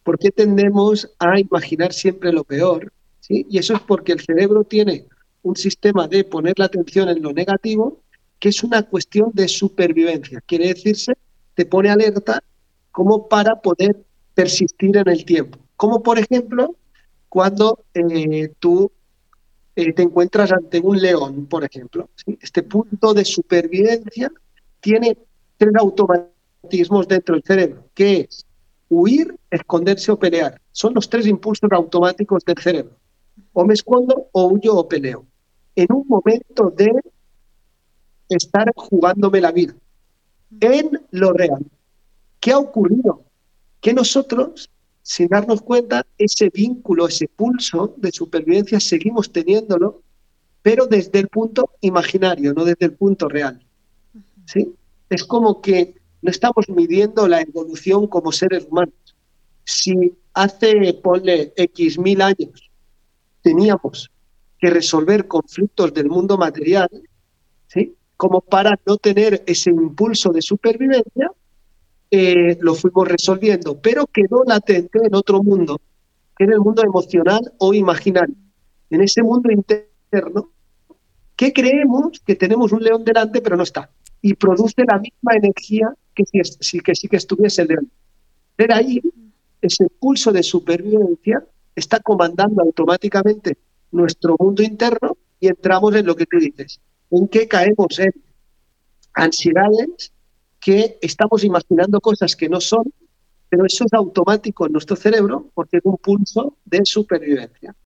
¿Por qué tendemos a imaginar siempre lo peor? ¿Sí? Y eso es porque el cerebro tiene un sistema de poner la atención en lo negativo, que es una cuestión de supervivencia. Quiere decirse, te pone alerta como para poder persistir en el tiempo. Como por ejemplo, cuando tú te encuentras ante un león, por ejemplo. ¿Sí? Este punto de supervivencia tiene tres automatismos dentro del cerebro, que es huir, esconderse o pelear. Son los tres impulsos automáticos del cerebro. O me escondo, o huyo, o peleo. En un momento de estar jugándome la vida. En lo real. ¿Qué ha ocurrido? Que nosotros, sin darnos cuenta, ese vínculo, ese pulso de supervivencia, seguimos teniéndolo, pero desde el punto imaginario, no desde el punto real. ¿Sí? Es como que no estamos midiendo la evolución como seres humanos. Si hace, ponle, X mil años teníamos que resolver conflictos del mundo material, ¿sí? Como para no tener ese impulso de supervivencia, lo fuimos resolviendo, pero quedó latente en otro mundo, que es el mundo emocional o imaginario. En ese mundo interno, que creemos que tenemos un león delante, pero no está. Y produce la misma energía que que sí que estuviese el león. Pero ahí, ese pulso de supervivencia está comandando automáticamente nuestro mundo interno y entramos en lo que tú dices, en que caemos en ansiedades, que estamos imaginando cosas que no son, pero eso es automático en nuestro cerebro porque es un pulso de supervivencia.